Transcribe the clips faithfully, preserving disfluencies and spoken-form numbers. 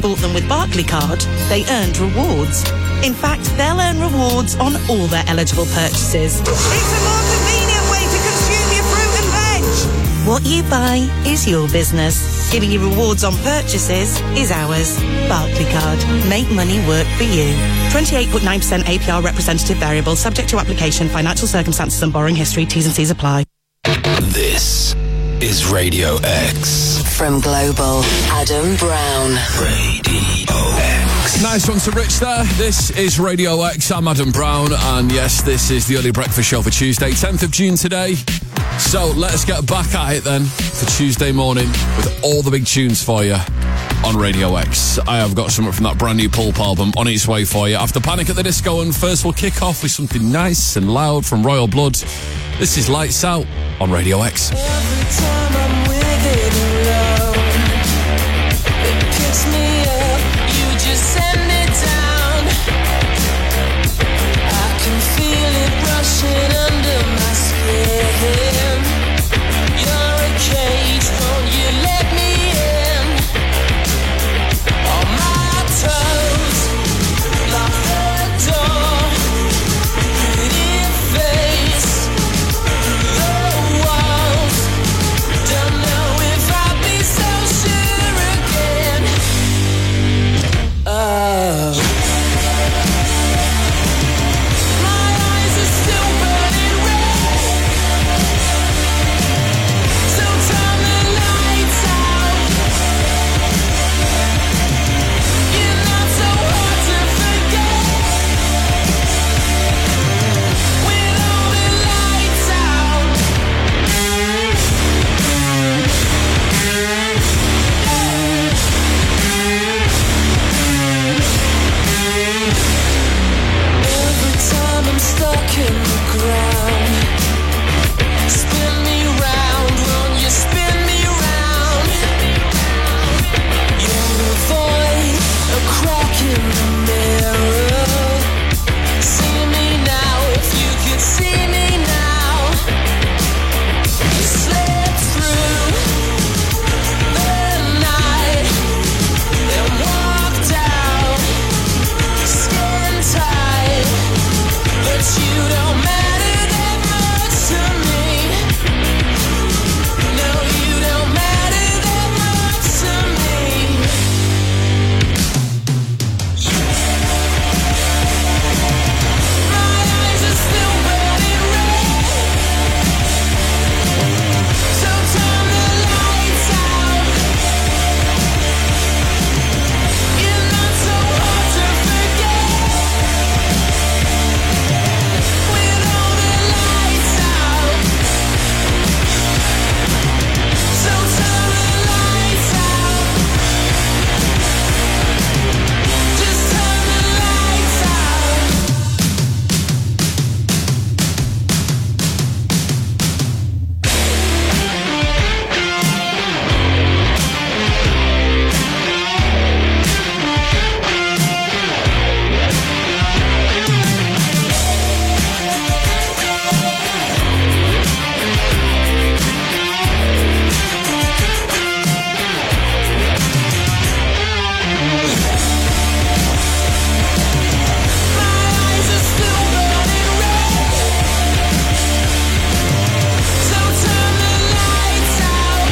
bought them with Barclaycard, they earned rewards. In fact, they'll earn rewards on all their eligible purchases. It's a more convenient way to consume your fruit and veg. What you buy is your business. Giving you rewards on purchases is ours. Barclaycard. Make money work for you. twenty-eight point nine percent A P R representative variable, subject to application, financial circumstances and borrowing history. T's and C's apply. This is Radio X. From Global, Adam Brown. Radio X. Nice one to Rich there. This is Radio X. I'm Adam Brown, and yes, this is the early breakfast show for Tuesday, tenth of June today. So let's get back at it then for Tuesday morning with all the big tunes for you on Radio X. I have got something from that brand new Pulp album on its way for you after Panic at the Disco, and first we'll kick off with something nice and loud from Royal Blood. This is Lights Out on Radio X. Every time I'm with it alone, it picks me up, you just send it down. I can feel it rushing under my skin. You're a cage, won't you let me in? On my toes, lock the door, pretty face, the walls, don't know if I'll be so sure again. Oh, my eyes are still burning red, so turn the lights out. You're not so hard to forget with all the lights out. Every time I'm stuck in the ground, spin me round, won't you spin me round? You're a void, a crack in the mirror. See me now, if you could see me now. You slept through the night, then walked out, skin tight, but you don't matter that much to me. No, you don't matter that much to me. My eyes are still burning red, so turn the lights out. You're not so hard to forget with all the lights out. So turn the lights out. Just turn the lights out. My eyes are still burning red, so turn the lights out.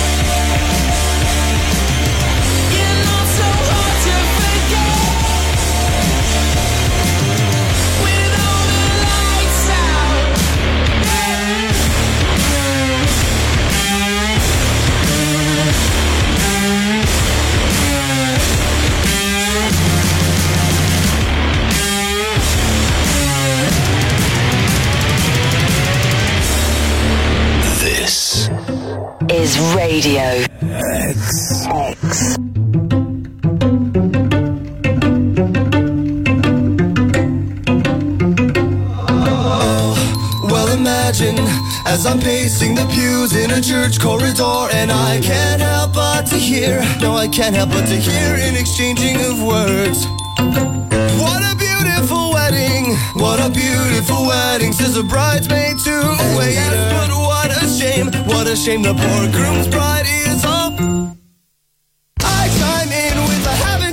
You're not so hard to forget with all the lights out. This Is Radio X. X. Well, imagine as I'm pacing the pews in a church corridor, and I can't help but to hear, no, I can't help but to hear an exchanging of words. What a beautiful wedding, what a beautiful wedding, says a bridesmaid to a waiter. Yes, but what a shame, what a shame the poor groom's bride is up. I chime in with a habit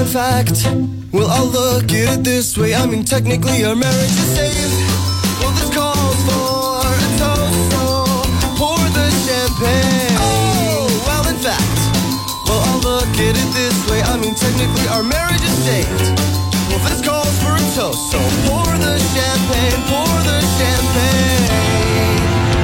fact, well, I'll look at it this way. I mean, technically our marriage is saved. Well, this calls for a toast, so pour the champagne. Oh, well, in fact, well, I'll look at it this way. I mean, technically our marriage is saved. Well, this calls for a toast, so pour the champagne, pour the champagne.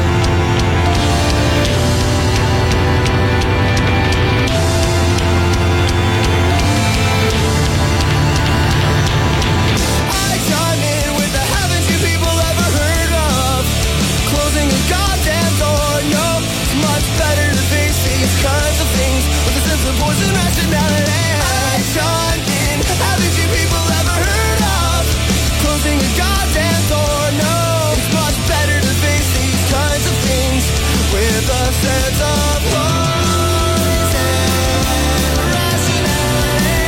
Kinds of things with a sense of voice and rationality. I chime in. Haven't you people ever heard of closing a goddamn door? No, it's much better to face these kinds of things with a sense of voice and rationality.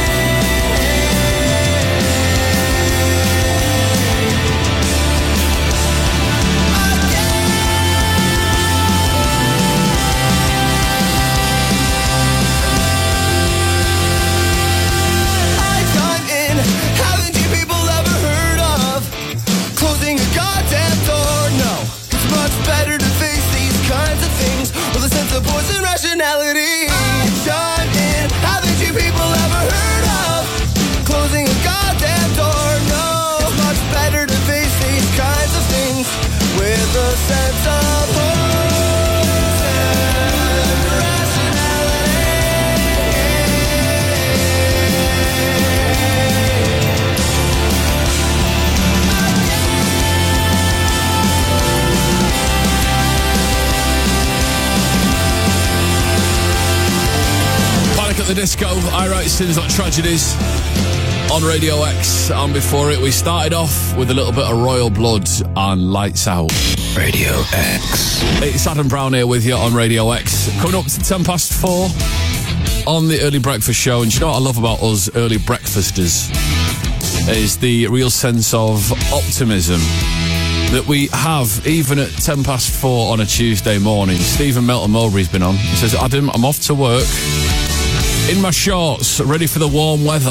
Better to face these kinds of things with a sense of voice and rationality. I chime in. Haven't you people ever heard of closing a goddamn door? No, it's much better to face these kinds of things with a sense of voice and rationality. At the Disco, I Write Sins Not Tragedies on Radio X, and before it we started off with a little bit of Royal Blood and Lights Out. Radio X. It's Adam Brown here with you on Radio X. Coming up to ten past four on the Early Breakfast Show, and do you know what I love about us early breakfasters is the real sense of optimism that we have even at ten past four on a Tuesday morning. Stephen Melton Mowbray's been on. He says, Adam, I'm off to work in my shorts, ready for the warm weather.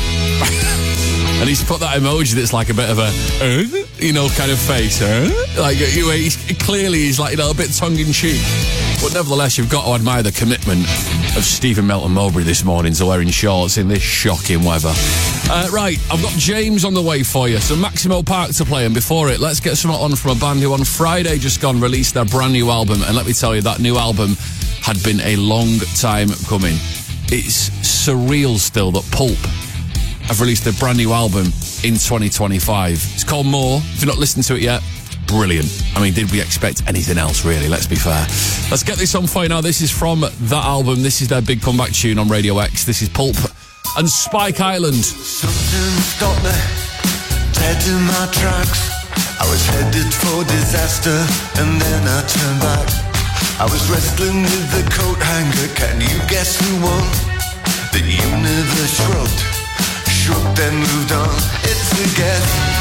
And he's put that emoji that's like a bit of a, uh, you know, kind of face. Uh, like, you know, he's, clearly he's like, you know, a bit tongue-in-cheek. But nevertheless, you've got to admire the commitment of Stephen Melton Mowbray this morning to wearing shorts in this shocking weather. Uh, right, I've got James on the way for you. So Maximo Park to play, and before it, let's get something on from a band who on Friday just gone released their brand new album. And let me tell you, that new album had been a long time coming. It's surreal still that Pulp have released their brand new album in twenty twenty-five. It's called More. If you've not listened to it yet, brilliant. I mean, did we expect anything else, really? Let's be fair. Let's get this on for you now. This is from that album. This is their big comeback tune on Radio X. This is Pulp and Spike Island. Something stopped me, dead in my tracks. I was headed for disaster, and then I turned back. I was wrestling with the coat hanger. Can you guess who won? The universe shrugged, shrugged and moved on. It's a guess,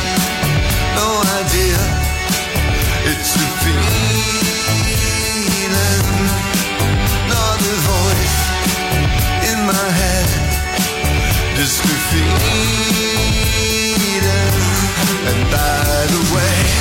no idea. It's a feeling, not a voice in my head. Just a feeling. And by the way,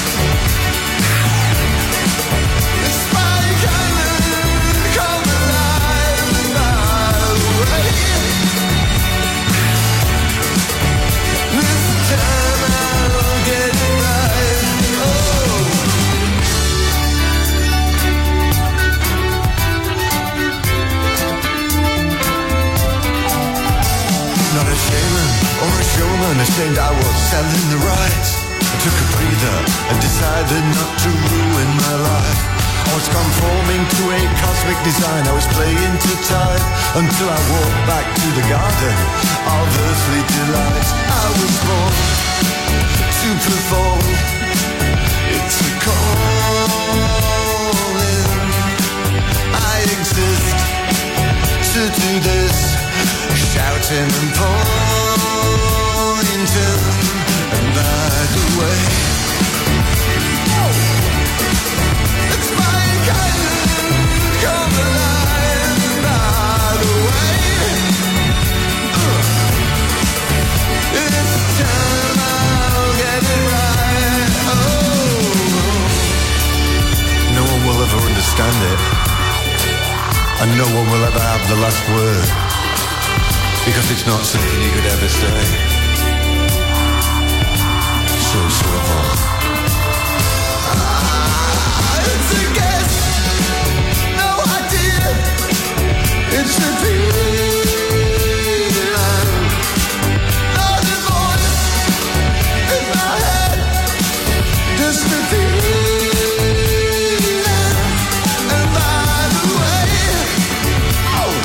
showman ashamed I was selling the rights. I took a breather and decided not to ruin my life. I was conforming to a cosmic design. I was playing to time until I walked back to the garden of earthly delights. I was born to perform. It's a calling. I exist to do this, shouting and pointing. And by the way, it's my island, come alive. And by the way, uh, understand it. And no one will ever have the last word, because it's not something you could ever say. So simple. It's a guess, no idea. It's a feeling, not a voice in my head, just a feeling. And by the way, oh,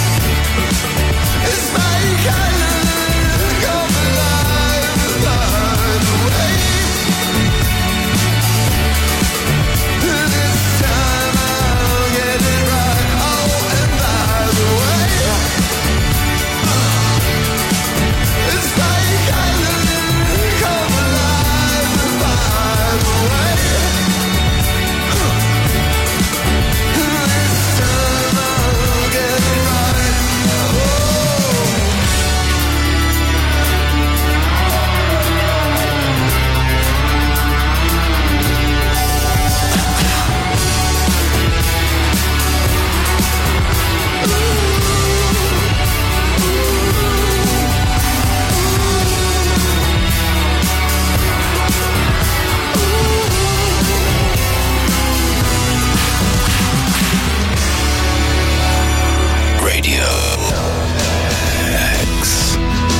it's my kind of come alive. By the way, this time I'll get it right. Oh, and by the way, it's my kind of come alive. By the way, this time I'll get it right. Oh. Radio X.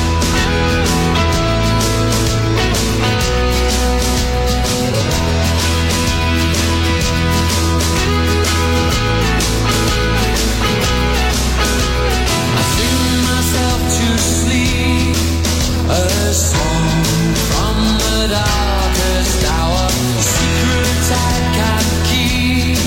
I sing myself to sleep, a song from the darkest hour, secrets I can't keep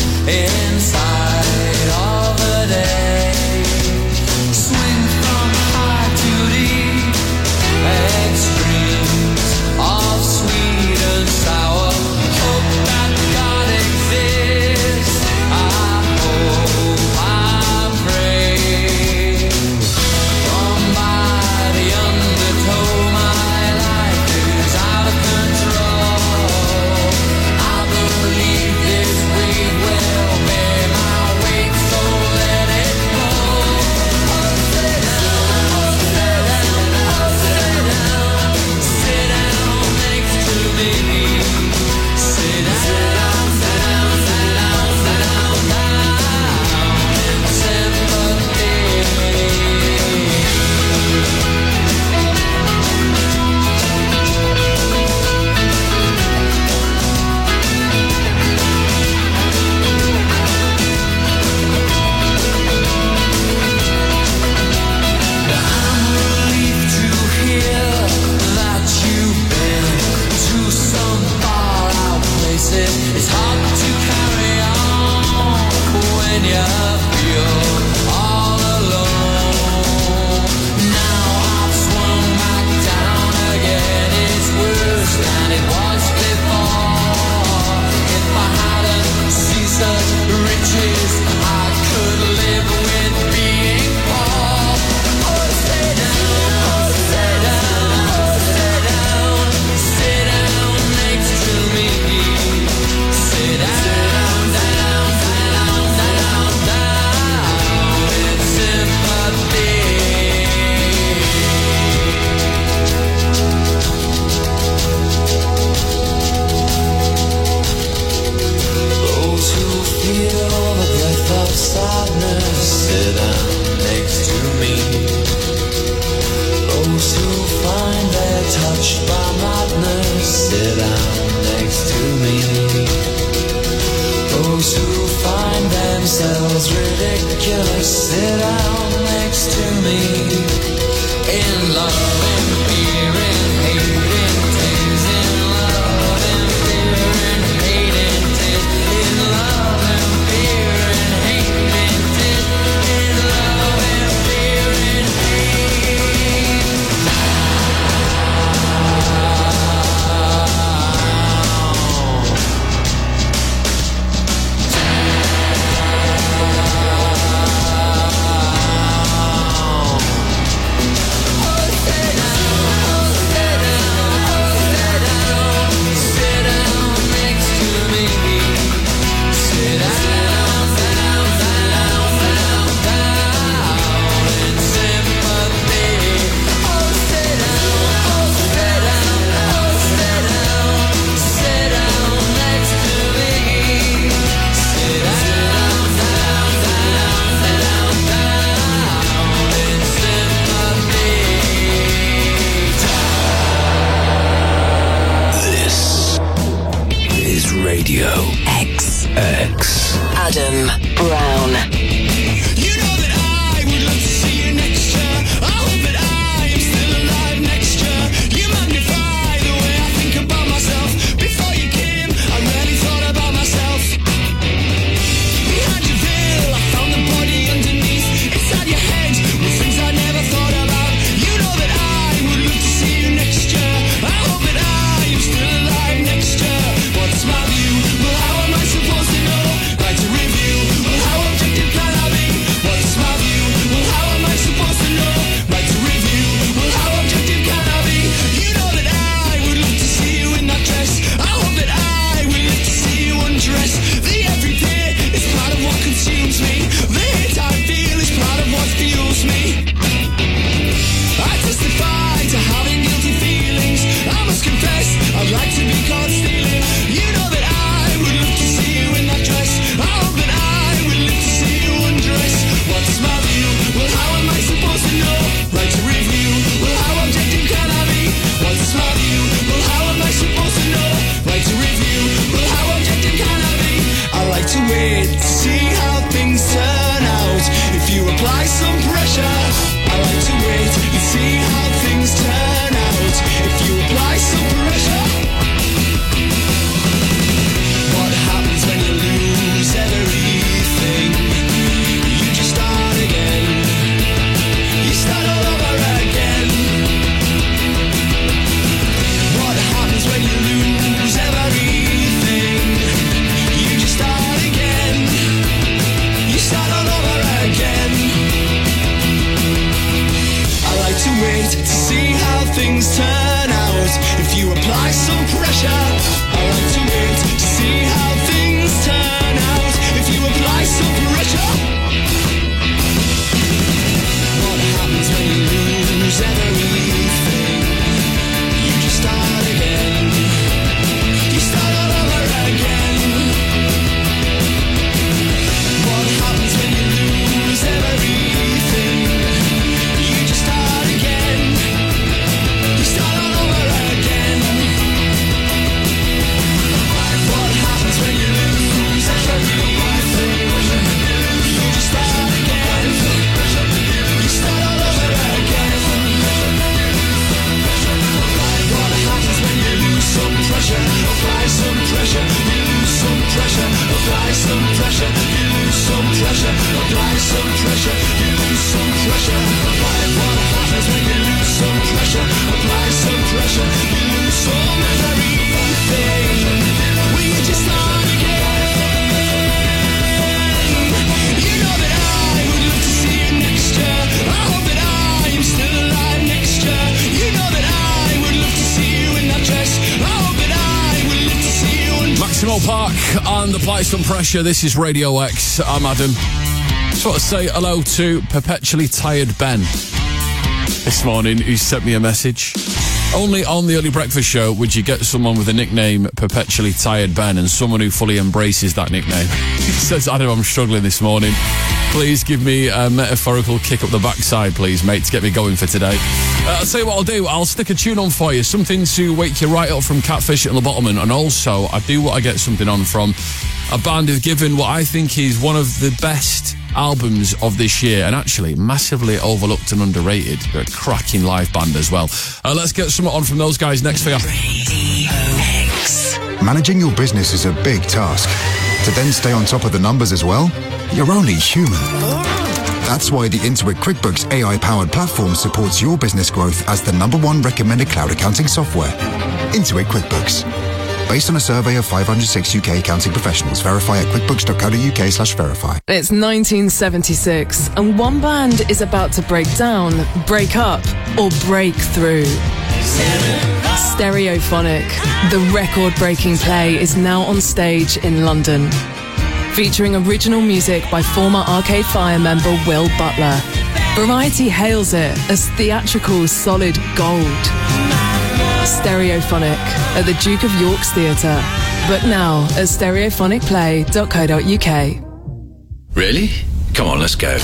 inside of the day. Swing from high to deep, extremes of sweet and sour. Hope that God exists. I hope, I pray. From by the undertow, my life is out of control. I believe this weight will bear my weight, so let it go. Oh, sit down, oh, sit down, oh, sit down. Sit down next to me. Sit down, sit down, sit down, sit down, down in sympathy. I'm relieved to hear that you've been to some far out places. It's hard to carry on when you feel all alone. Now I've swung back down again. It's worse than it was before. If I hadn't seen such riches, I could live with being poor. Oh, sit down, oh, sit down, oh, sit down. Sit down next to me. Sit down, down, down, down, down in sympathy. Those who feel the breath of sadness, sit down next to me. Those who find they're touched by madness, sit down next to me. Those who find themselves ridiculous, sit down next to me. In love, in fear, in hate, in tears, in love, in fear, in hate, in tears, in love, in fear, in hate, in tears, in love, in fear, in hate. Down. Adam Brown. You know that I would love to see you next year. I hope that I am still alive next year. You magnify the way I think about myself. Before you came, I rarely thought about myself. Behind your veil, I found the body underneath. Inside your head were things I never thought about. You know that I would love to see you next year. I hope that I am still alive next year. What's my view? Well, how am I supposed to know? Like to review. Well, how objective can I be? What's my view? Well, how am I supposed to know? Like to review. Well, how objective can I be? You know that I would love to see you in that dress. I hope that I would love to see you undress. The everyday is part of what consumes me. The hate I feel is part of what fuels me. I testify to having guilty feelings. I must confess, I'd like to be caught stealing. You know that I would love to see you in that dress. I hope that I would love to see you undress. What's my view? Well, how am I supposed to know? Like to review. Well, how objective can I be? What's my view? Well, how am I supposed to know? Like to review. Well, how objective can I be? I like to wait to see how things turn out. If you apply some pressure, I like to wait and see how things turn out. If you apply some pressure, what happens when you lose everything? You just start again. You start all over again. What happens when you lose everything? You just start again. You start all over again. I like to wait to see how things turn out. If you apply some pressure, I like to wait to see how things turn out. If you apply some pressure, what happens when you lose everything? You just start again. You start all over again. What happens when you lose everything? You just start again. You start all over again. What happens when you lose everything? You just start again. You start all over again. What happens when you lose some pressure? Apply some pressure. You lose some pressure. Apply some pressure. You lose some pressure. Apply some pressure. You lose some pressure. Apply. What happens when you lose some pressure? Apply some pressure. You lose some everything. Will you just start again? You know that I would love to see you next year. I hope that I am still alive next year. You know that I would love to see you in that dress. I hope that I would love to see you in Maximo Park and Apply Some Pressure. This is Radio X. I'm Adam. Just want to say hello to Perpetually Tired Ben this morning, who sent me a message. Only on the Early Breakfast Show would you get someone with a nickname Perpetually Tired Ben, and someone who fully embraces that nickname. He says, Adam, I'm struggling this morning. Please give me a metaphorical kick up the backside, please, mate, to get me going for today. Uh, I'll tell you what I'll do. I'll stick a tune on for you, something to wake you right up from Catfish and the Bottomman, and also I do want to get something on from a band who've given what I think is one of the best albums of this year, and actually massively overlooked and underrated. They're a cracking live band as well. Uh, let's get something on from those guys next for you. Managing your business is a big task. To then stay on top of the numbers as well, you're only human. That's why the Intuit QuickBooks A I-powered platform supports your business growth as the number one recommended cloud accounting software. Intuit QuickBooks. Based on a survey of five hundred six U K accounting professionals. Verify at quickbooks.co.uk slash verify. It's nineteen seventy-six, and one band is about to break down, break up, or break through. Stereophonic, the record-breaking play, is now on stage in London. Featuring original music by former Arcade Fire member Will Butler. Variety hails it as theatrical solid gold. Stereophonic at the Duke of York's Theatre, but now at stereophonic play dot co dot uk. Really? Come on, let's go.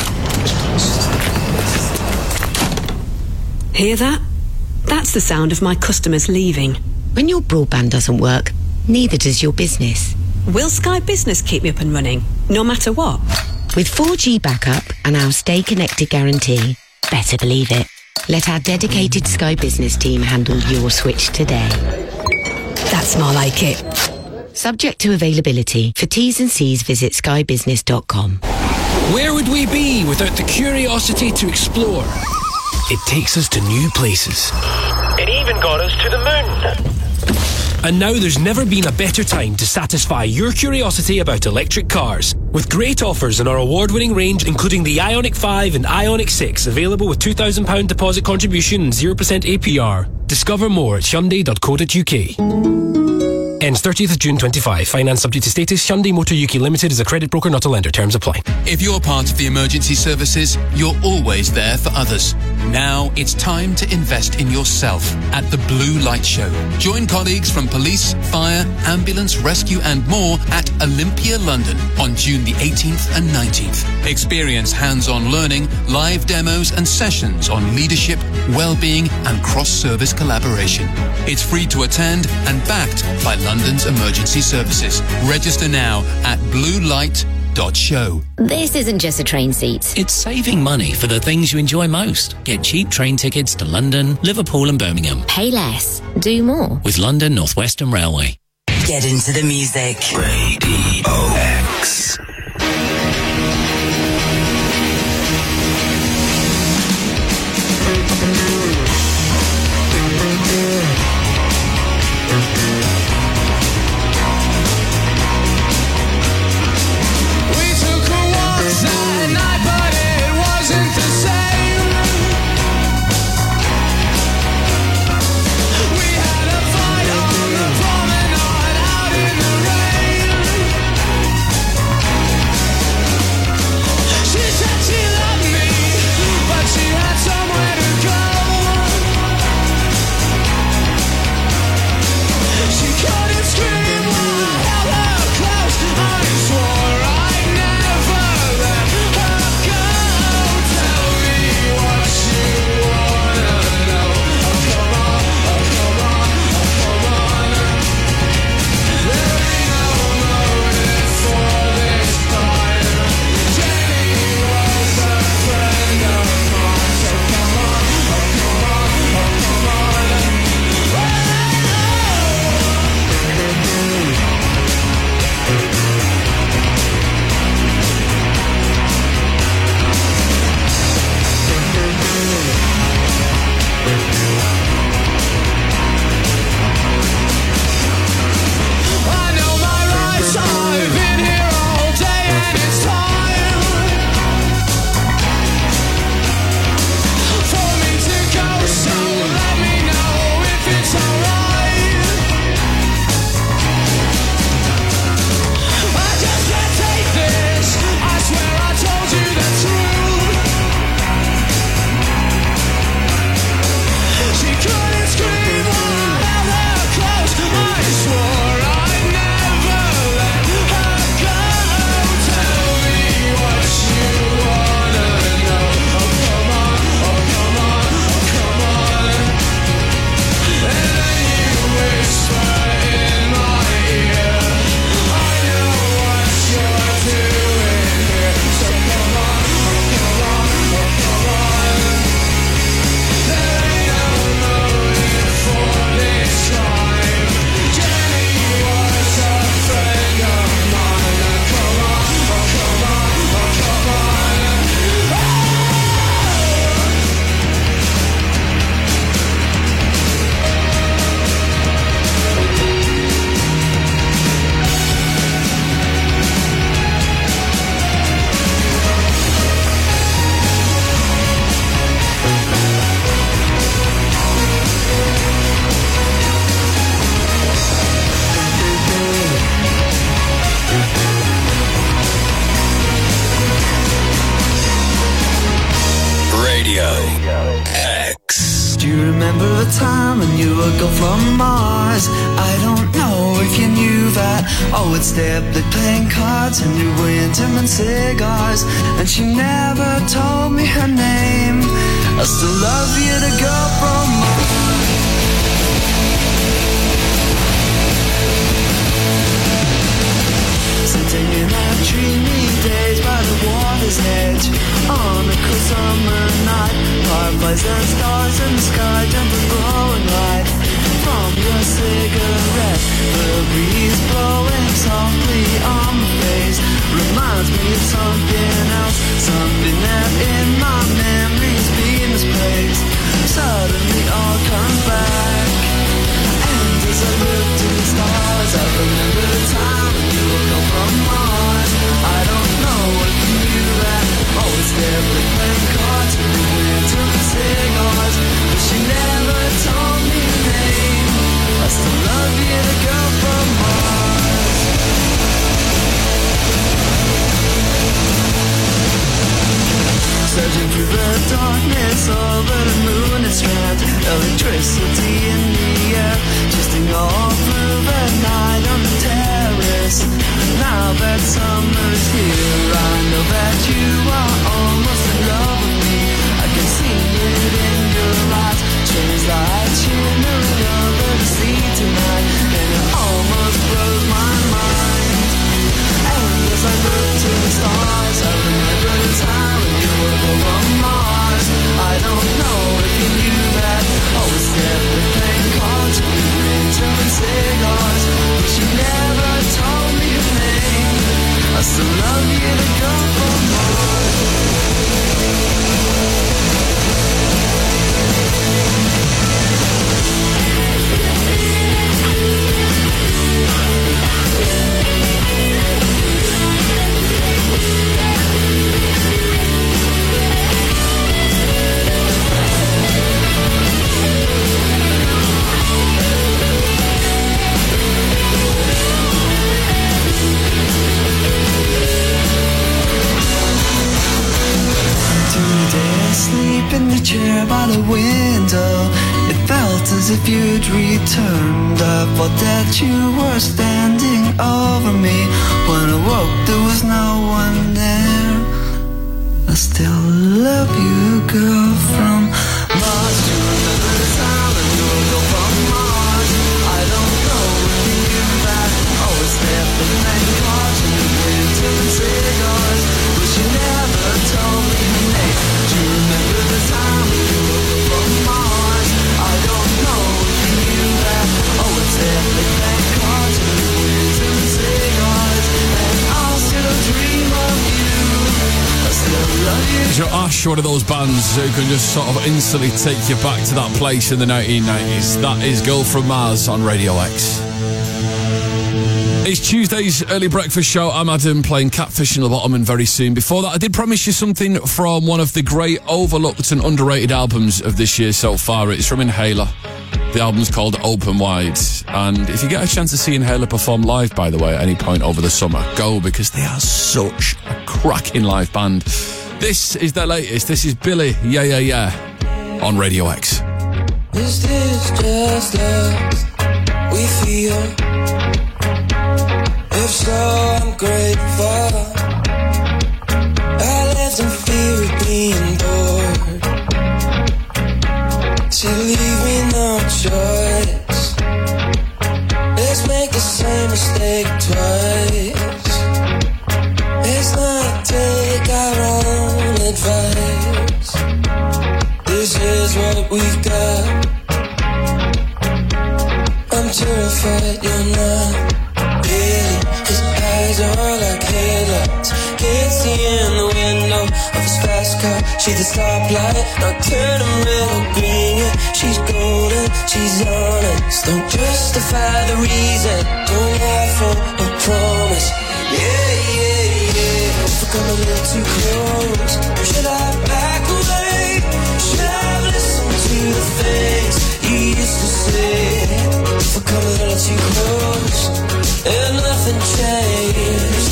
Hear that? That's the sound of my customers leaving. When your broadband doesn't work, neither does your business. Will Sky Business keep me up and running, no matter what? With four G backup and our Stay Connected guarantee, better believe it. Let our dedicated Sky Business team handle your switch today. That's more like it. Subject to availability. For T's and C's, visit sky business dot com. Where would we be without the curiosity to explore? It takes us to new places. It even got us to the moon. And now there's never been a better time to satisfy your curiosity about electric cars. With great offers on our award-winning range, including the Ioniq five and Ioniq six, available with two thousand pounds deposit contribution and zero percent A P R. Discover more at Hyundai dot co dot U K. Ends thirtieth of June twenty-five. Finance subject to status. Hyundai Motor U K Limited is a credit broker, not a lender. Terms apply. If you're part of the emergency services, you're always there for others. Now it's time to invest in yourself at the Blue Light Show. Join colleagues from police, fire, ambulance, rescue and more at Olympia, London on June the eighteenth and nineteenth. Experience hands-on learning, live demos and sessions on leadership, well-being and cross-service collaboration. It's free to attend and backed by London's emergency services. Register now at blue light dot show. This isn't just a train seat. It's saving money for the things you enjoy most. Get cheap train tickets to London, Liverpool and Birmingham. Pay less. Do more. With London North Western Railway. Get into the music. Radio X. Step like playing cards and you were intimate cigars, and she never told me her name. I still love you to go from my dreamy days by the water's edge. On a cool summer night, fireflies and stars in the sky jump and glowing light. From your cigarette, the breeze blowing softly on my face reminds me of something else, something that in my memories been misplaced. Suddenly all comes back, and as I look to the stars, I remember the time when you woke up from Mars. I don't know if you knew that. Always there playing cards with the winter and cigars, but she never told me her name. I still love you, the girl from Mars. Searching through the darkness over the moon and strand, electricity in the air, twisting all through the night on the terrace. Now that summer's here, I know that you are almost in love with me. I can see it in your eyes, strange light shimmering over the sea tonight, and it almost blows my mind. And as I look to the stars, I remember the time when you were over Mars. I don't know if you knew that. Always kept the playing cards with winter and cigars, but she never told me her name. I still love you, the girl from Mars. Asleep in the chair by the window, it felt as if you'd returned. I thought that you were standing over me. When I woke there was no one there. I still love you, girl from Mars. Do you remember the time when you were girl from Mars? I don't know if you knew that. Always there for the night cards and the winter and cigars, but she never told me her name. Do you remember the time when you woke up from Mars? I don't know if you knew that. Oh, it's there for the night cards and the winter and cigars, and I'll still dream of you. I still love you. So Ash, one of those bands who can just sort of instantly take you back to that place in the nineteen nineties. That is Girl from Mars on Radio X. It's Tuesday's early breakfast show. I'm Adam, playing Catfish in the Bottom, and very soon. Before that, I did promise you something from one of the great overlooked and underrated albums of this year so far. It's from Inhaler. The album's called Open Wide. And if you get a chance to see Inhaler perform live, by the way, at any point over the summer, go, because they are such a cracking live band. This is their latest. This is Billy, Yeah Yeah Yeah, on Radio X. Is this just love we feel? If so, I'm grateful. I lived in fear of being bored, so leave me no choice. Let's make the same mistake twice. Let's not take our own advice. This is what we've got. I'm terrified you're not. His eyes are like headlights. Can't see in the window of his fast car. She's the stoplight, not turning red or green yet. She's golden, she's honest. Don't justify the reason, don't offer a promise. Yeah, yeah, yeah. If I come a little too close, should I back away? Should I listen to the things you used to say? If I come a little too close and nothing changed.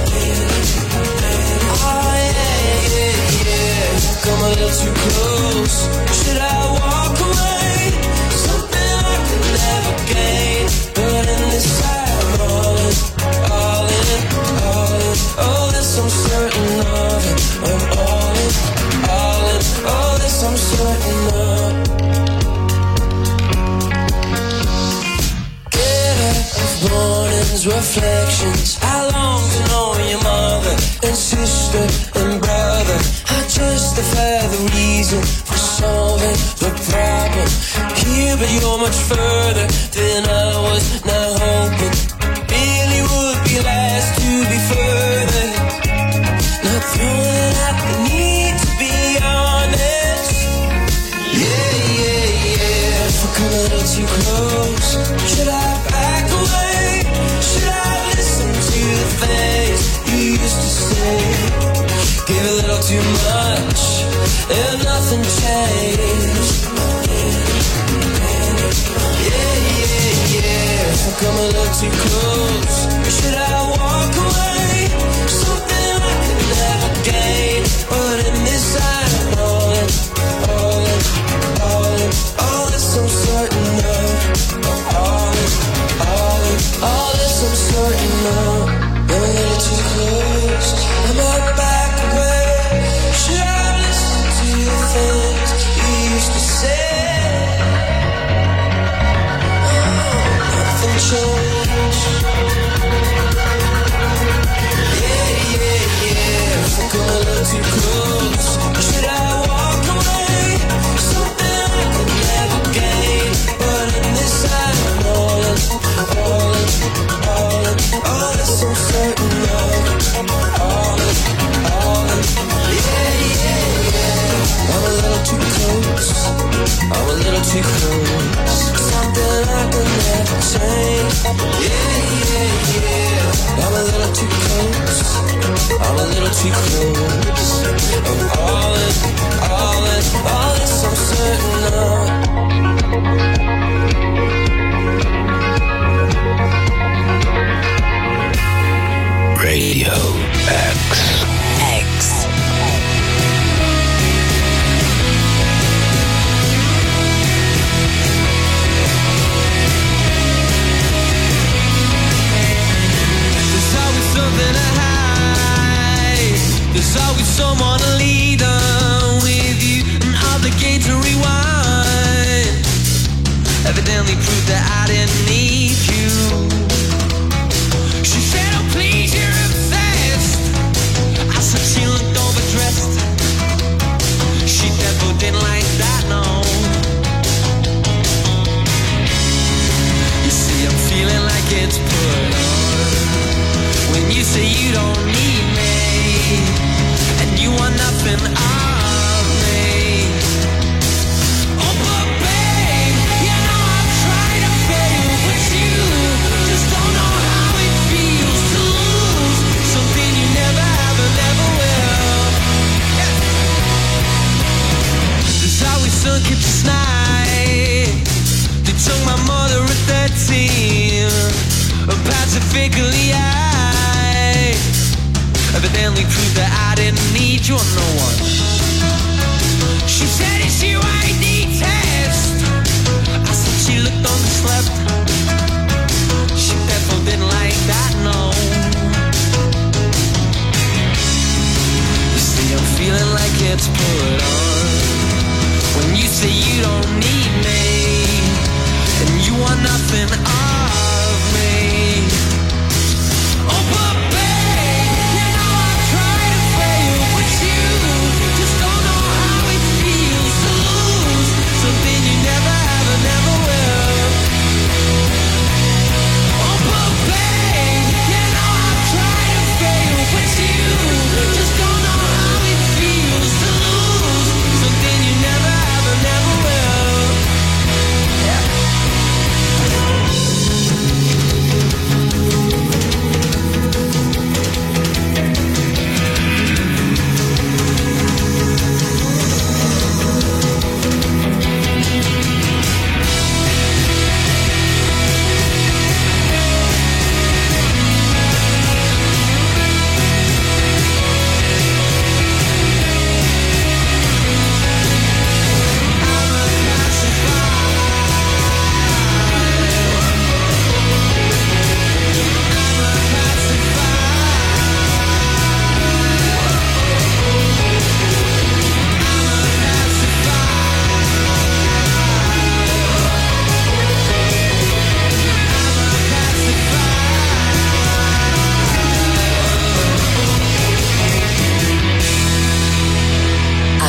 Oh yeah, yeah, yeah. Come a little too close. Should I walk away? Something I could never gain. But in this I'm all in, all in, all in. Oh, this I'm certain of it. I'm all in, all in. Oh, this I'm certain of. Get up of mornings, reflections. I long to know your mind. and sister and brother are just a further reason for solving the problem here, but you're much further than I was now hoping. Really would be last to be further. Not throwing out the need to be honest. Yeah, yeah, yeah. If I come a little too close, should I back away? Should I listen to the things you used to say? Gave a little too much and nothing changed. Yeah, yeah, yeah. If I come a little too close, should I walk away? Something I can never gain. But in this I'm all in, all in, all in. All this I'm certain of. All in, all in, all this I'm certain of. I'm a little too close, I might back away. Should I listen to the things you used to say? Nothing changed. Yeah, yeah, yeah. If I come a little too close, should I walk away? Something I could never gain. But in this I'm all in, all in, all in. All this I'm certain of. All in, all in. Yeah, yeah, yeah. I'm a little too close. I'm a little too close. Something I could never change. Yeah, yeah, yeah. I'm a little too close. I'm a little too close. I'm all in, all in, all this I'm certain of. Radio X. X. There's always something to hide. There's always someone to lead on with you and obligate to rewind. Evidently proved that I didn't need you. She said, oh please, you're obsessed. I said she looked overdressed. She definitely didn't like that, no. You see, I'm feeling like it's put on when you say you don't need me and you want nothing of me. Oh, but babe, you know I've tried to fail, but you just don't know how it feels to lose something you never have and never will. Yeah. There's always some kids tonight. They took my mother at thirteen. Pacifically, I evidently proved that I didn't need you or no one. She said, is you I D test? I said she looked underslept. She definitely didn't like that, no. You see, I'm feeling like it's put on when you say you don't need me and you want nothing of me. Oh, but babe, you know I try to fail, but you just don't know how it feels to lose something you never have and never will. Oh, but babe, you know I try to fail, but you just don't know how it feels to lose something you never have and never will. Yeah.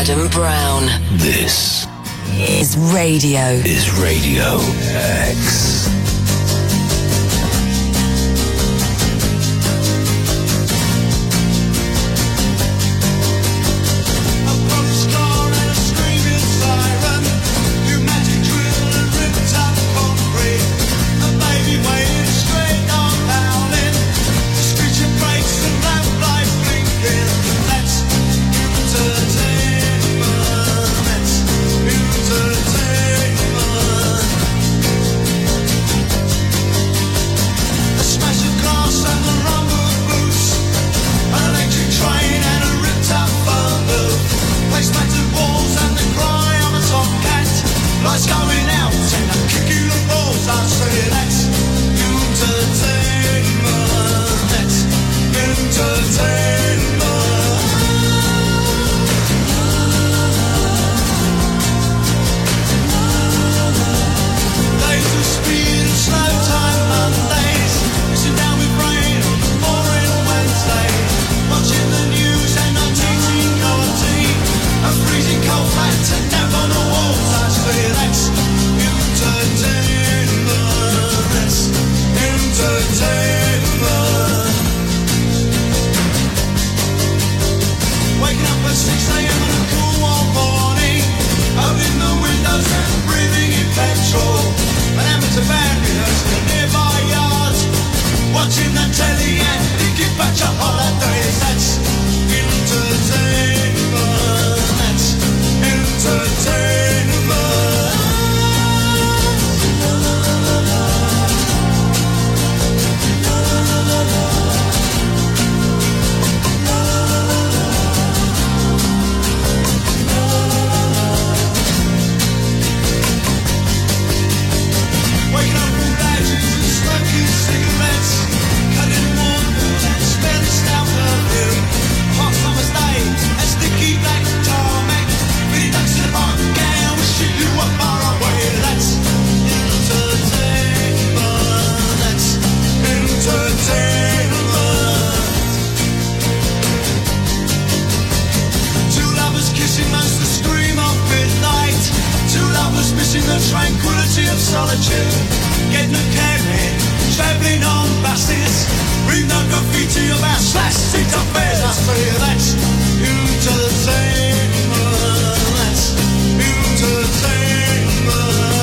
Adam Brown. This is Radio. Is Radio X. Lights going out and I kick you the balls. I say that's entertainment. That's entertainment. Days of speed and slow time Mondays, sitting down with rain on the boring Wednesday, watching the news and not eating your tea. A freezing cold flat and down on the walls. I say that's entertainment. That's entertainment. Waking up at six a.m. on a cool warm morning, opening the windows and breathing in petrol. An amateur band rehearsing in nearby yards, watching the telly and thinking back to holidays. That's entertainment. That's entertainment. Waking up from badges and smoking cigarettes, cutting water and smelling stout perfume. Hot summer's day and sticky black tarmac, feeding ducks in the park, and wishing you were far away. That's entertainment. That's entertainment. Two lovers kissing most the scream of midnight. Two lovers missing the tranquility of solitude. Getting a carry, travelling on buses, reading the graffiti about slash seat affairs. I say that's entertainment. That's entertainment.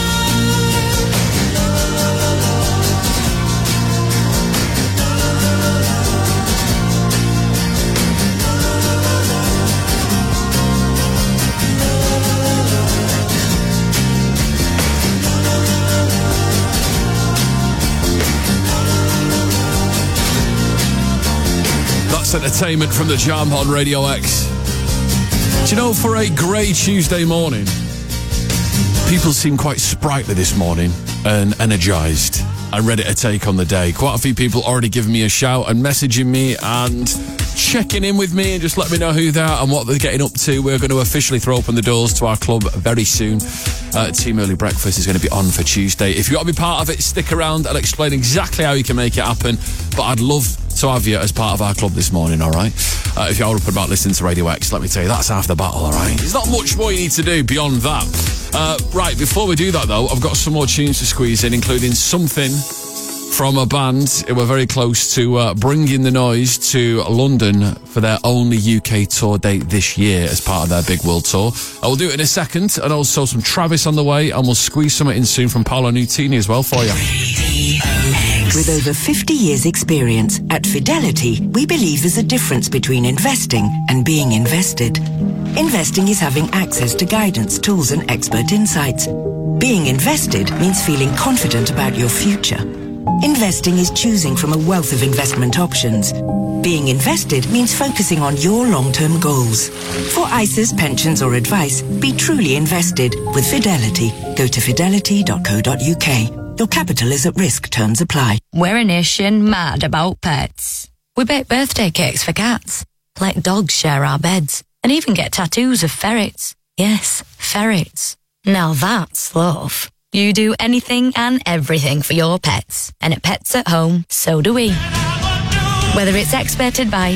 That's entertainment from the Jam on Radio X. Do you know, for a grey Tuesday morning, people seem quite sprightly this morning and energised. I read it a take on the day. Quite a few people already giving me a shout and messaging me and checking in with me and just let me know who they are and what they're getting up to. We're going to officially throw open the doors to our club very soon. Uh, Team Early Breakfast is going to be on for Tuesday. If you want to be part of it, stick around. I'll explain exactly how you can make it happen. But I'd love to have you as part of our club this morning, all right? Uh, if you're up about listening to Radio X, let me tell you, that's half the battle, all right? There's not much more you need to do beyond that. Uh, right, before we do that, though, I've got some more tunes to squeeze in, including something from a band who were very close to uh, bringing the noise to London for their only U K tour date this year as part of their big world tour. I will do it in a second, and also some Travis on the way, and we'll squeeze something in soon from Paolo Nutini as well for you. With over fifty years experience, at Fidelity, we believe there's a difference between investing and being invested. Investing is having access to guidance, tools and expert insights. Being invested means feeling confident about your future. Investing is choosing from a wealth of investment options. Being invested means focusing on your long-term goals. For I S As, pensions or advice, be truly invested with Fidelity. Go to fidelity dot co dot uk. Your capital is at risk. Terms apply. We're a nation mad about pets. We bake birthday cakes for cats, let dogs share our beds, and even get tattoos of ferrets. Yes, ferrets. Now that's love. You do anything and everything for your pets. And at Pets at Home, so do we. Whether it's expert advice,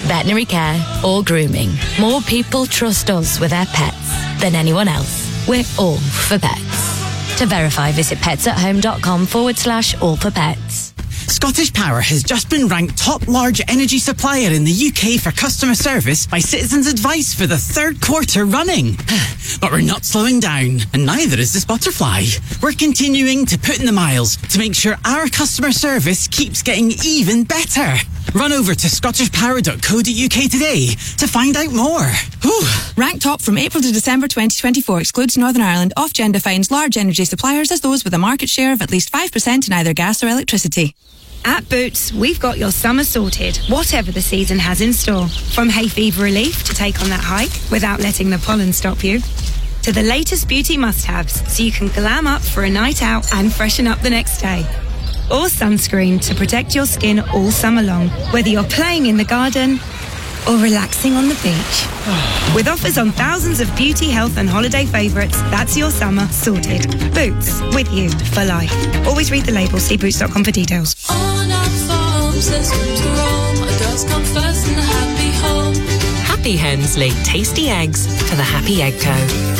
veterinary care, or grooming, more people trust us with their pets than anyone else. We're all for pets. To verify, visit petsathome.com forward slash all for pets. Scottish Power has just been ranked top large energy supplier in the U K for customer service by Citizens Advice for the third quarter running. But we're not slowing down, and neither is this butterfly. We're continuing to put in the miles to make sure our customer service keeps getting even better. Run over to scottish power dot co dot U K today to find out more. Whew. Ranked top from April to December twenty twenty-four excludes Northern Ireland. Ofgem defines large energy suppliers as those with a market share of at least five percent in either gas or electricity. At Boots, we've got your summer sorted, whatever the season has in store. From hay fever relief to take on that hike without letting the pollen stop you, to the latest beauty must-haves so you can glam up for a night out and freshen up the next day. Or sunscreen to protect your skin all summer long, whether you're playing in the garden or relaxing on the beach. With offers on thousands of beauty, health and holiday favourites, that's your summer sorted. Boots, with you for life. Always read the label, see boots dot com for details. On our farms, there's room to roam. Our girls come first in the happy home. Happy Hens lay tasty eggs for the Happy Egg Co.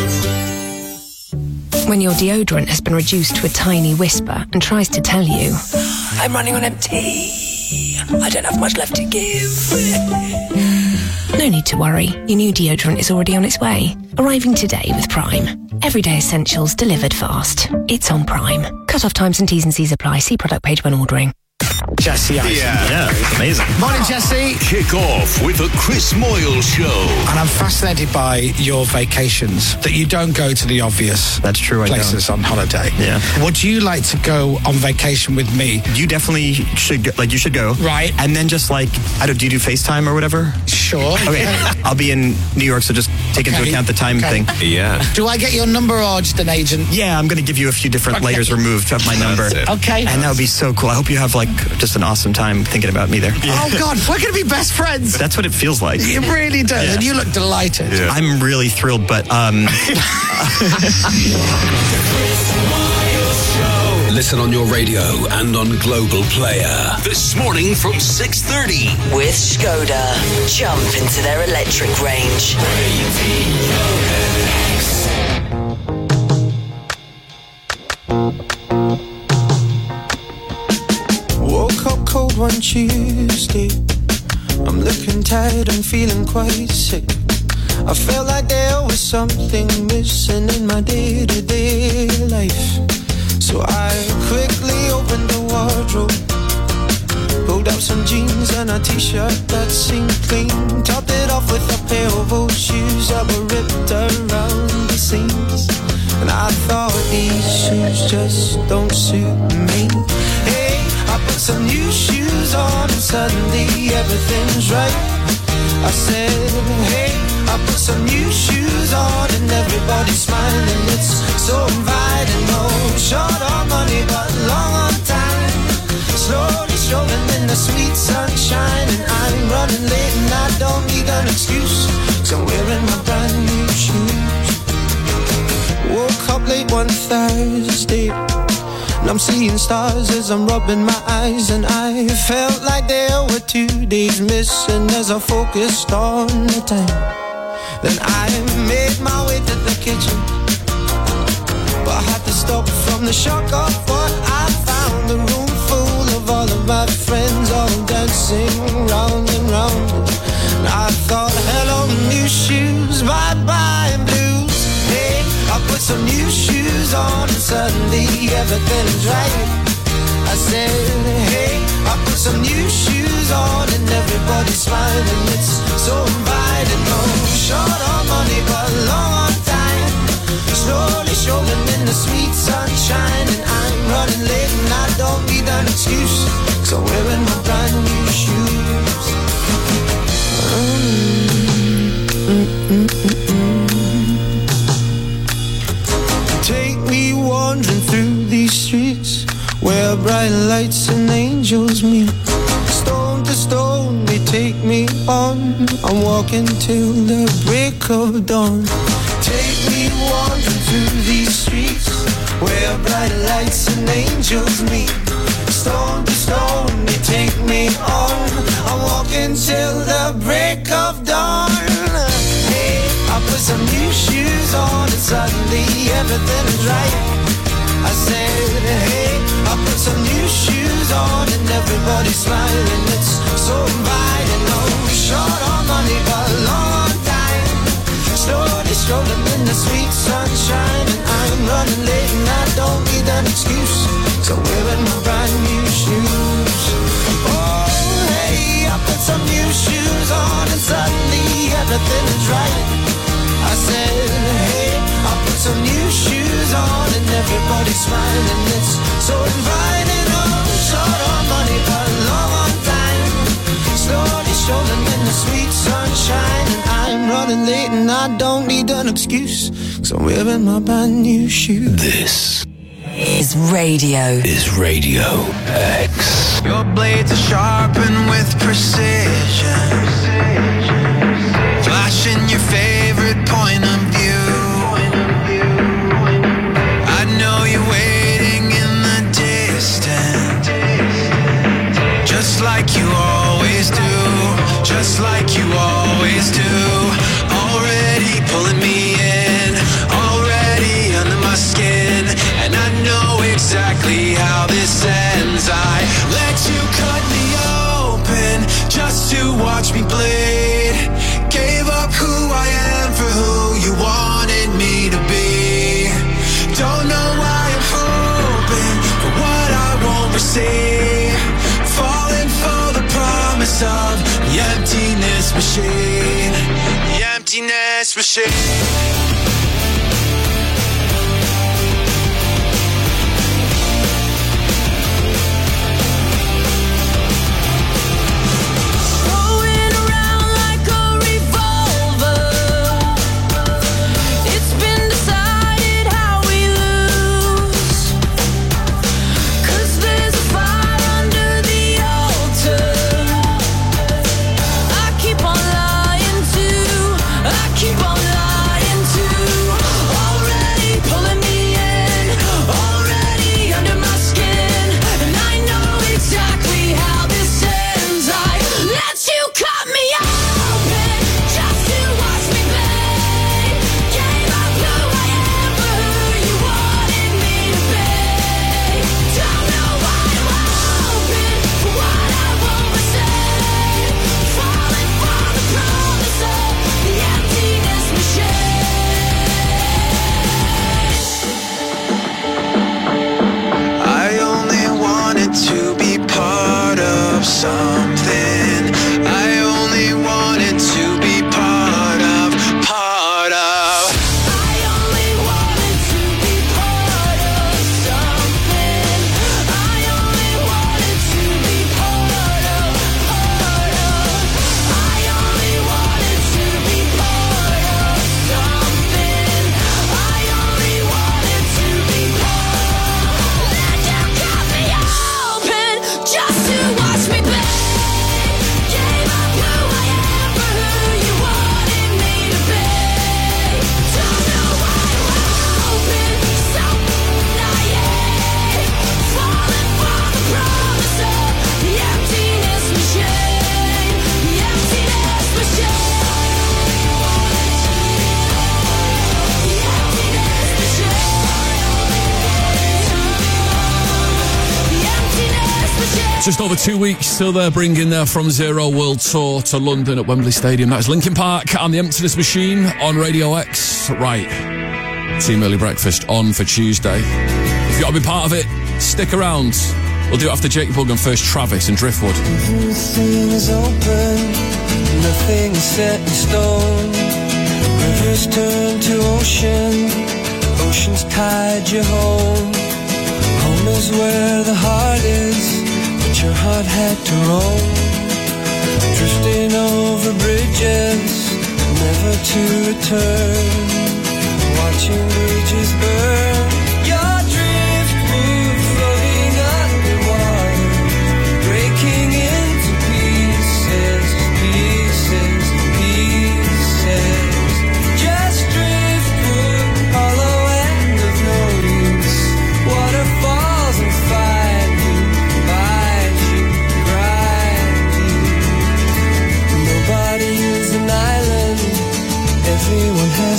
When your deodorant has been reduced to a tiny whisper and tries to tell you, I'm running on empty, I don't have much left to give. No need to worry, your new deodorant is already on its way. Arriving today with Prime. Everyday essentials delivered fast. It's on Prime. Cut-off times and T's and C's apply. See product page when ordering. Jesse Ice. Yeah, yeah, it's amazing. Morning, Jesse. Kick off with the Chris Moyle Show. And I'm fascinated by your vacations, that you don't go to the obvious That's true, I places don't. on holiday. Yeah. Would you like to go on vacation with me? You definitely should go, like, you should go. Right. And then just, like, I don't, do you do FaceTime or whatever? Sure. Okay. I'll be in New York, so just take Okay. into account the time Okay. thing. Yeah. Do I get your number or just an agent? Yeah, I'm going to give you a few different Okay. layers removed of my number. That's it. Okay. And that would be so cool. I hope you have, like, just an awesome time thinking about me there. Oh, God, we're going to be best friends. That's what it feels like. You really do. Yeah. And you look delighted. Yeah. I'm really thrilled, but um Listen on your radio and on Global Player. This morning from six thirty. With Skoda. Jump into their electric range. Woke up cold one Tuesday. I'm looking tired and feeling quite sick. I felt like there was something missing in my day-to-day life. So I quickly opened the wardrobe, pulled out some jeans and a t-shirt that seemed clean, topped it off with a pair of old shoes that were ripped around the seams. And I thought these shoes just don't suit me. Hey, I put some new shoes on and suddenly everything's right. I said, hey, I put some new shoes on and everybody's smiling. It's so inviting. No short on money but long on time. Slowly strolling in the sweet sunshine, and I'm running late and I don't need an excuse, 'cause I'm wearing my brand new shoes. Woke up late one Thursday and I'm seeing stars as I'm rubbing my eyes, and I felt like there were two days missing as I focused on the time. Then I made my way to the kitchen, but I had to stop from the shock of what I found. A room full of all of my friends, all dancing round and round. And I thought, hello new shoes, bye bye blues. Hey, I put some new shoes on and suddenly everything's right. I said, hey, I put some new shoes on and everybody's smiling. It's so inviting. No short on money but long on time. Slowly strolling in the sweet sunshine, and I'm running late and I don't need an excuse, 'cause I'm wearing my brand new shoes. Take me wandering through these streets where bright lights and angels meet. Stone to stone they take me on. I'm walking till the break of dawn. Take me wandering through these streets where bright lights and angels meet. Stone to stone they take me on. I'm walking till the break of dawn. Hey, I put some new shoes on and suddenly everything is right. I said, hey, I put some new shoes on and everybody's smiling. It's so inviting. No short on money, but long on time. Slowly strolling in the sweet sunshine, and I'm running late and I don't need an excuse, so wearing my brand new shoes. Oh, hey, I put some new shoes on and suddenly everything is right. I said, hey, I put some new shoes on and everybody's smiling. It's so inviting. Oh, short on money, but long on time. Slowly strolling in the sweet sunshine, and I'm running late and I don't need an excuse, so I'm wearing my brand new shoes. This is radio. Is Radio X. Your blades are sharpened with precision, flashing your favorite point of view. I know you're waiting in the distance, just like you always do, just like you always do. Already pulling me in, already under my skin, and I know exactly how this ends. I let you cut me open just to watch me bleed. Gave up who I am for who you wanted me to be. Don't know why I'm hoping for what I won't receive. Falling for the promise of the emptiness machine. The emptiness machine. Just over two weeks till they're bringing their From Zero World Tour to London at Wembley Stadium. That's Linkin Park and the Emptiness Machine on Radio X. Right, Team Early Breakfast on for Tuesday. If you want to be part of it, stick around. We'll do it after Jake Bugg and first Travis and Driftwood. Everything is open, nothing is set in stone. Rivers turn to ocean, ocean's tide you home. Home is where the heart is, but your heart had to roam. Drifting over bridges, never to return. Watching bridges burn. Your driftwood floating underwater, breaking into pieces, pieces, pieces. Just driftwood, hollow and of no use. Waterfalls and find you, find you, grind you.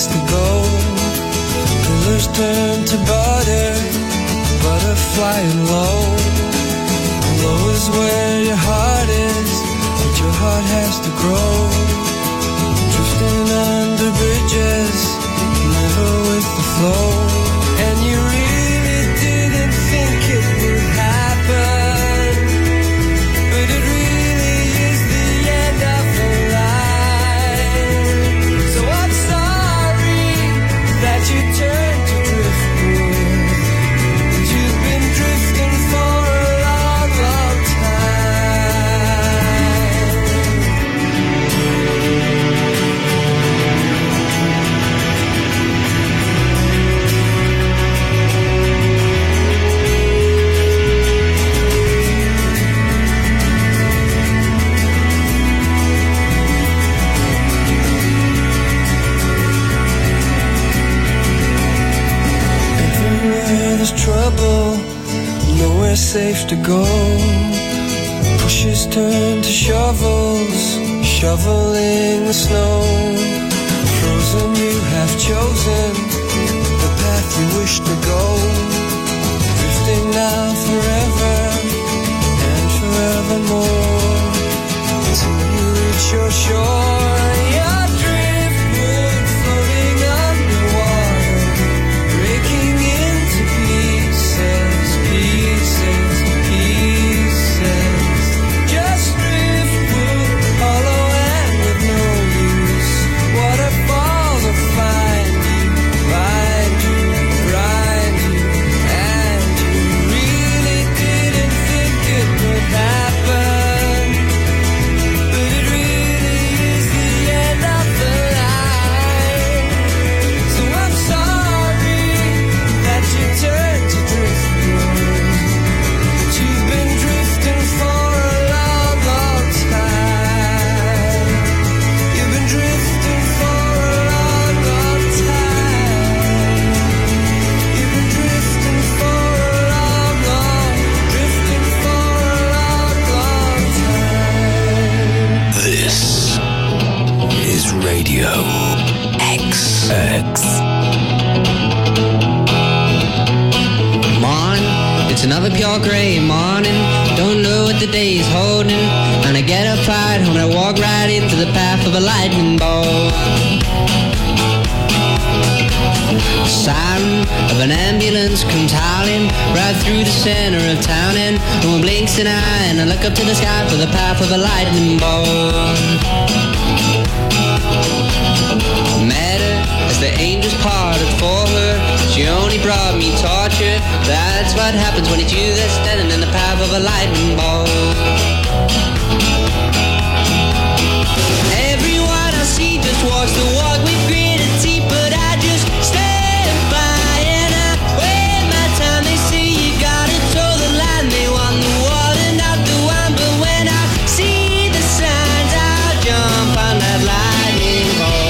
has to go. Pillars turn to butter, butter flying low. Low is where your heart is, but your heart has to grow. Drifting under bridges, never with the flow. And you really didn't think it would happen, but it really is the end of the line. So I'm sorry that you turned to driftwood. You've been drifting for a long, long there's trouble, nowhere safe to go. Pushes turn to shovels, shoveling the snow. Frozen, you have chosen the path you wish to go. Drifting now forever and forevermore, till you reach your shore. Your driftwood floating underwater, breaking into pieces, pieces, pieces. Just driftwood, hollow and with no use. Waterfalls will find you, find you, grind you, and you really didn't think it would happen, but it really is the end of the line. So I'm sorry that you turned to driftwood, but you've been drifting for a long, long time. You've been drifting for a long, long time. You've been drifting for a long, long, drifting for a long, long time. This is Radio X. X. Morning, it's another pure grey morning. Don't know what the day is holding. And I get up right home and I walk right into the path of a lightning bolt. Siren of an ambulance comes howling right through the center of town, and no one blinks an eye, and I look up to the sky for the path of a lightning bolt. Met her as the angels parted for her. She only brought me torture. That's what happens when it's you that's standing in the path of a lightning bolt. Everyone I see just walks the walk with gritted teeth, but I just stand by and I wait my time. They say you gotta toe the line, they want the water, not the wine. But when I see the signs, I'll jump on that lightning bolt.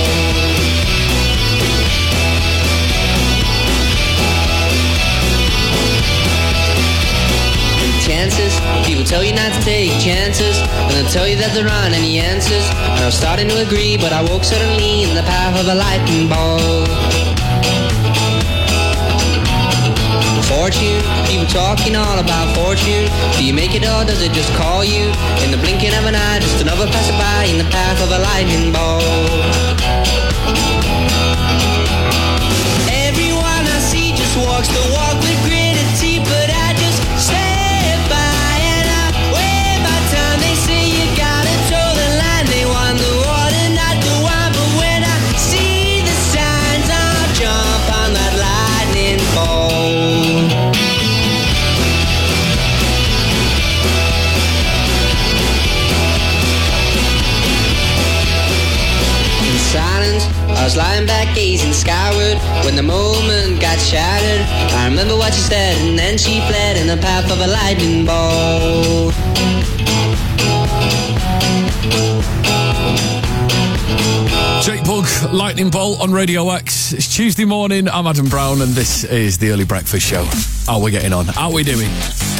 Chances, people tell you not to take chances, and they'll tell you that there aren't any answers. And I was starting to agree, but I woke suddenly in the path of a lightning bolt. Fortune, people talking all about fortune. Do you make it or does it just call you? In the blinking of an eye, just another passerby in the path of a lightning bolt. Everyone I see just walks the walk with gritted teeth, but I just stand by and I wait my time. They say you gotta toe the line, they want the water, not the wine. But when I see the signs, I'll jump on that lightning bolt. In silence, I was lying back gazing skyward when the moment got shattered. I remember what she said, and then she fled in the path of a lightning bolt. Jake Bugg, Lightning Bolt on Radio X. It's Tuesday morning. I'm Adam Brown, and this is the Early Breakfast Show. How are we getting on? How are we doing?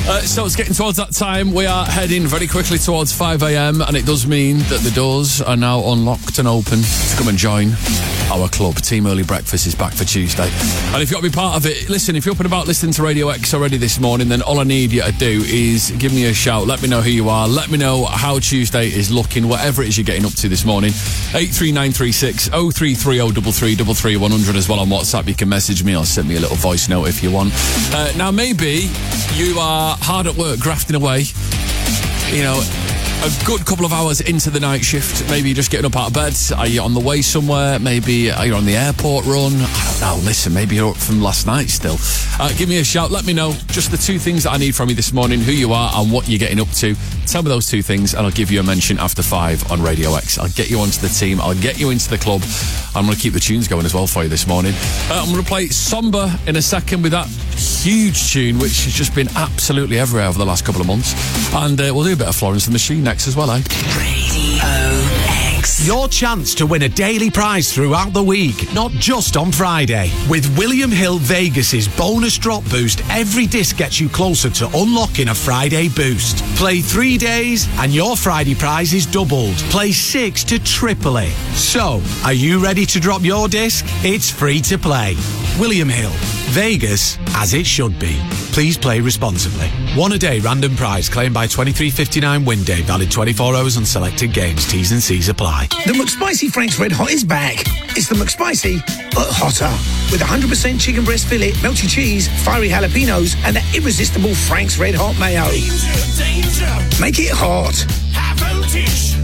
Uh, so it's getting towards that time. We are heading very quickly towards five a.m. and it does mean that the doors are now unlocked and open to come and join our club. Team Early Breakfast is back for Tuesday. And if you've got to be part of it, listen, if you're up and about listening to Radio X already this morning, then all I need you to do is give me a shout. Let me know who you are. Let me know how Tuesday is looking, whatever it is you're getting up to this morning. eight three nine three six oh three three oh three three three three one hundred as well on WhatsApp. You can message me or send me a little voice note if you want. Uh, now, maybe you are hard at work, grafting away, you know, a good couple of hours into the night shift. Maybe you're just getting up out of bed. Are you on the way somewhere? Maybe are you on the airport run? I don't know. Listen, maybe you're up from last night still. Uh, give me a shout. Let me know just the two things that I need from you this morning, who you are and what you're getting up to. Tell me those two things and I'll give you a mention after five on Radio X. I'll get you onto the team. I'll get you into the club. I'm going to keep the tunes going as well for you this morning. Uh, I'm going to play Somber in a second with that huge tune, which has just been absolutely everywhere over the last couple of months. And uh, we'll do a bit of Florence and the Machine next as well, eh? Radio X. Your chance to win a daily prize throughout the week, not just on Friday. With William Hill Vegas's bonus drop boost, every disc gets you closer to unlocking a Friday boost. Play three days and your Friday prize is doubled. Play six to triple it. So, are you ready to drop your disc? It's free to play. William Hill, Vegas as it should be. Please play responsibly. One a day random prize claimed by twenty-three fifty-nine win day, valid twenty-four hours on selected games. T's and C's apply. The McSpicy Frank's Red Hot is back. It's the McSpicy, but hotter. With one hundred percent chicken breast fillet, melty cheese, fiery jalapenos, and that irresistible Frank's Red Hot mayo. Danger, danger. Make it hot. Have voltage.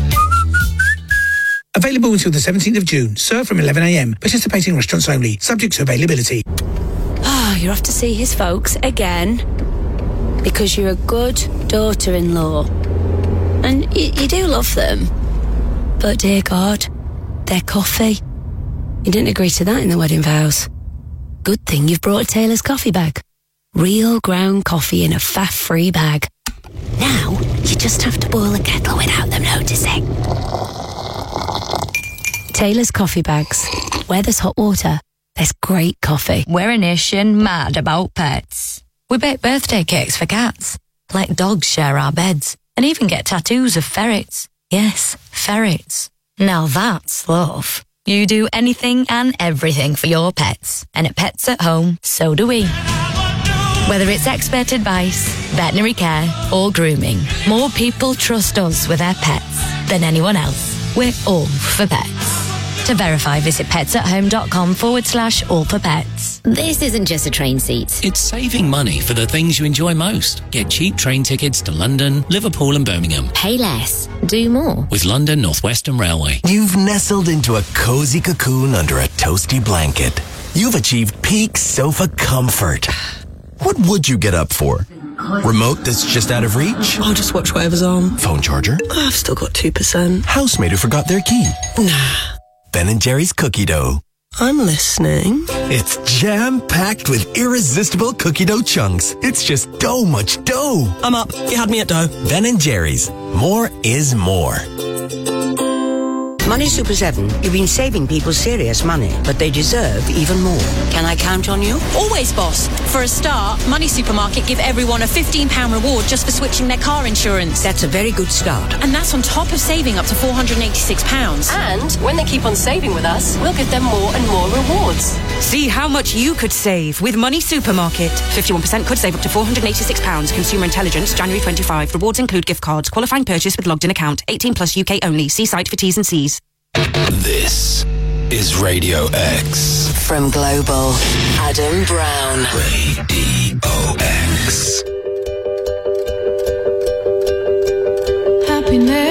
Available until the seventeenth of June. Served from eleven a.m. Participating restaurants only. Subject to availability. Oh, you're off to see his folks again. Because you're a good daughter-in-law. And y- you do love them. But dear God, their coffee. You didn't agree to that in the wedding vows. Good thing you've brought a Taylor's coffee bag. Real ground coffee in a faff-free bag. Now, you just have to boil a kettle without them noticing. Taylor's coffee bags. Where there's hot water, there's great coffee. We're a nation mad about pets. We bake birthday cakes for cats, let dogs share our beds, and even get tattoos of ferrets. Yes, ferrets. Now that's love. You do anything and everything for your pets. And at Pets at Home, so do we. Whether it's expert advice, veterinary care, or grooming, more people trust us with their pets than anyone else. We're all for pets. To verify, visit petsathome.com forward slash all for pets. This isn't just a train seat. It's saving money for the things you enjoy most. Get cheap train tickets to London, Liverpool and Birmingham. Pay less. Do more. With London North Western Railway. You've nestled into a cozy cocoon under a toasty blanket. You've achieved peak sofa comfort. What would you get up for? Remote that's just out of reach? I'll just watch whatever's on. Phone charger? I've still got two percent. Housemate who forgot their key? Nah. Ben and Jerry's cookie dough. I'm listening. It's jam-packed with irresistible cookie dough chunks. It's just dough much dough. I'm up. You had me at dough. Ben and Jerry's. More is more. Money Super seven, you've been saving people serious money, but they deserve even more. Can I count on you? Always, boss. For a start, Money Supermarket give everyone a fifteen pounds reward just for switching their car insurance. That's a very good start. And that's on top of saving up to four hundred eighty-six pounds. And when they keep on saving with us, we'll give them more and more rewards. See how much you could save with Money Supermarket. fifty-one percent could save up to four hundred eighty-six pounds. Consumer Intelligence, January twenty-fifth. Rewards include gift cards. Qualifying purchase with logged in account. eighteen plus U K only. See site for T's and C's. This is Radio X. From Global, Adam Brown. Radio X. Happiness